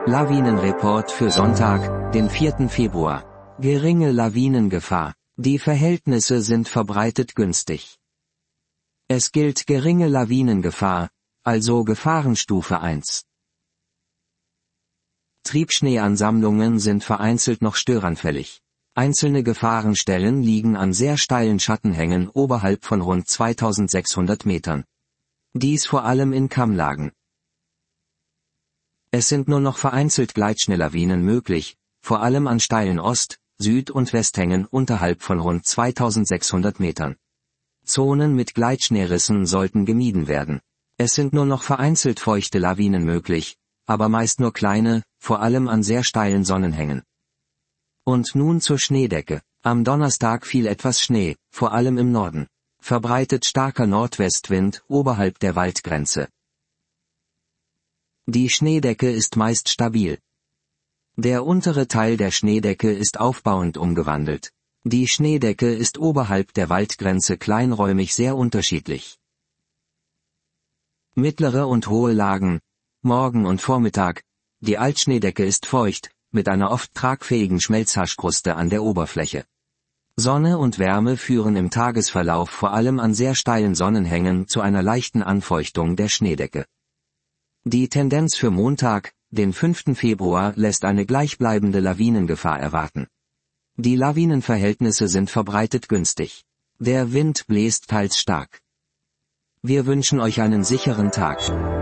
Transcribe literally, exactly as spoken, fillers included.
Lawinenreport für Sonntag, den vierten Februar. Geringe Lawinengefahr. Die Verhältnisse sind verbreitet günstig. Es gilt geringe Lawinengefahr, also Gefahrenstufe eins. Triebschneeansammlungen sind vereinzelt noch störanfällig. Einzelne Gefahrenstellen liegen an sehr steilen Schattenhängen oberhalb von rund zweitausendsechshundert Metern. Dies vor allem in Kammlagen. Es sind nur noch vereinzelt Gleitschneelawinen möglich, vor allem an steilen Ost-, Süd- und Westhängen unterhalb von rund zweitausendsechshundert Metern. Zonen mit Gleitschneerissen sollten gemieden werden. Es sind nur noch vereinzelt feuchte Lawinen möglich, aber meist nur kleine, vor allem an sehr steilen Sonnenhängen. Und nun zur Schneedecke. Am Donnerstag fiel etwas Schnee, vor allem im Norden. Verbreitet starker Nordwestwind oberhalb der Waldgrenze. Die Schneedecke ist meist stabil. Der untere Teil der Schneedecke ist aufbauend umgewandelt. Die Schneedecke ist oberhalb der Waldgrenze kleinräumig sehr unterschiedlich. Mittlere und hohe Lagen, Morgen und Vormittag, die Altschneedecke ist feucht, mit einer oft tragfähigen Schmelzhaschkruste an der Oberfläche. Sonne und Wärme führen im Tagesverlauf vor allem an sehr steilen Sonnenhängen zu einer leichten Anfeuchtung der Schneedecke. Die Tendenz für Montag, den fünften Februar, lässt eine gleichbleibende Lawinengefahr erwarten. Die Lawinenverhältnisse sind verbreitet günstig. Der Wind bläst teils stark. Wir wünschen euch einen sicheren Tag.